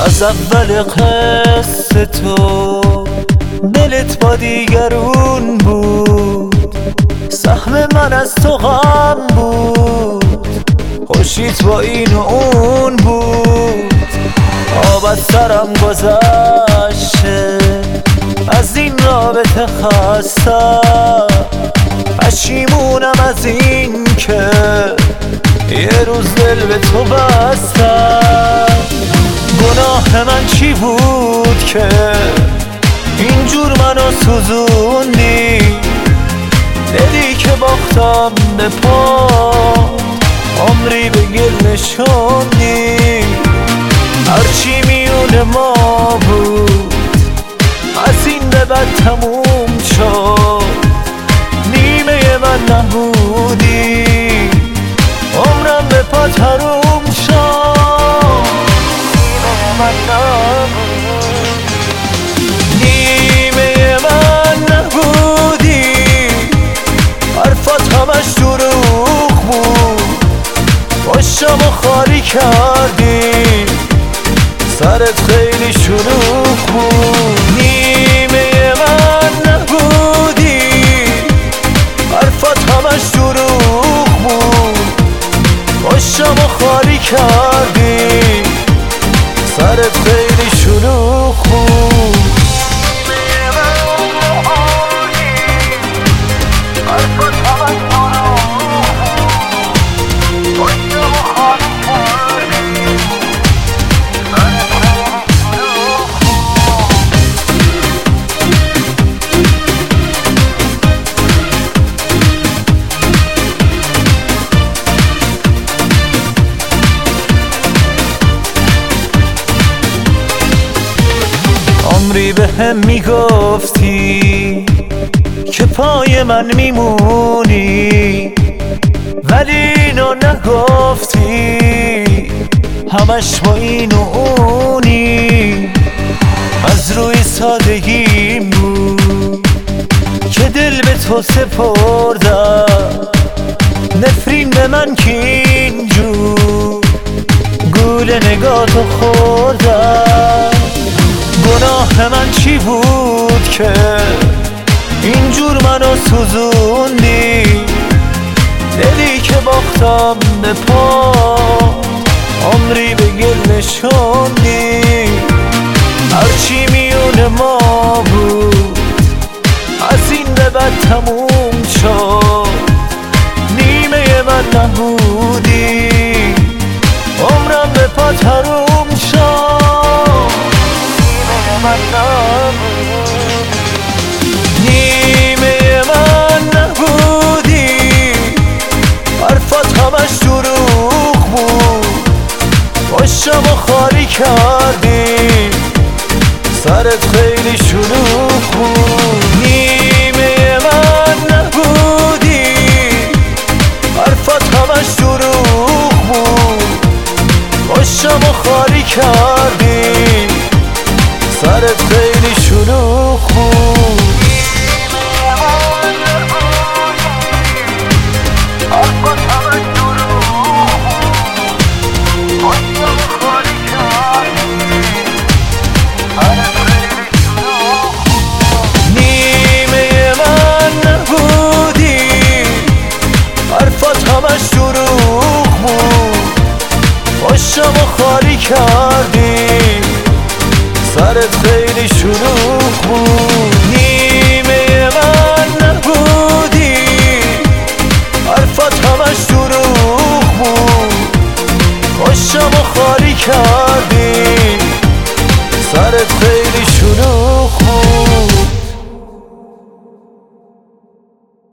از اول قصه تو دلت با دیگرون بود، سهم من از تو غم بود، خوشیت با این و اون بود. آب از سرم گذشته، از این رابطه خستم، پشیمونم از این که یه روز دل به تو بستم. گناه من چی بود که اینجور منو سوزوندی؟ دلی که باختم به پا، عمری به گل نشوندی. هرچی میون ما بود از این به بعد تموم شد، نیمه من نبودی، عمرم به پا تروم شد. نیمه من نبودی، حرفات همش دروغ بود، باشم و خالی کردی، سرت خیلی شلوغ بود. نیمه من نبودی، حرفات همش دروغ بود، باشم و خالی کردی، سرت خیلی شلوغ بود. عمری به هم میگفتی که پای من میمونی، ولی اینو نگفتی، همش با این و اونی. از روی سادگیم بود که دل به تو سپردم، نفرین به من که اینجور گول نگاتو خوردم. گناه من چی بود که اینجور منو سوزوندی؟ دلی که باختم به پا، عمری به گل نشوندی. هرچی میون ما بود از این به بعد تموم شد، نیمه من نبودی، عمرم به پا تروم شد. نیمه من نبودی، حرفات همش دروغ بود، باشم و خالی کردی، سرت خیلی شلوغ بود. نیمه من نبودی، حرفات همش دروغ بود، باشم و خالی کردی، سرت خیلی شلوغ بود. نیمه من نبودی، حرفات همش دروغ بود، باشم و خالی کردی، سرت خیلی شلوغ بود.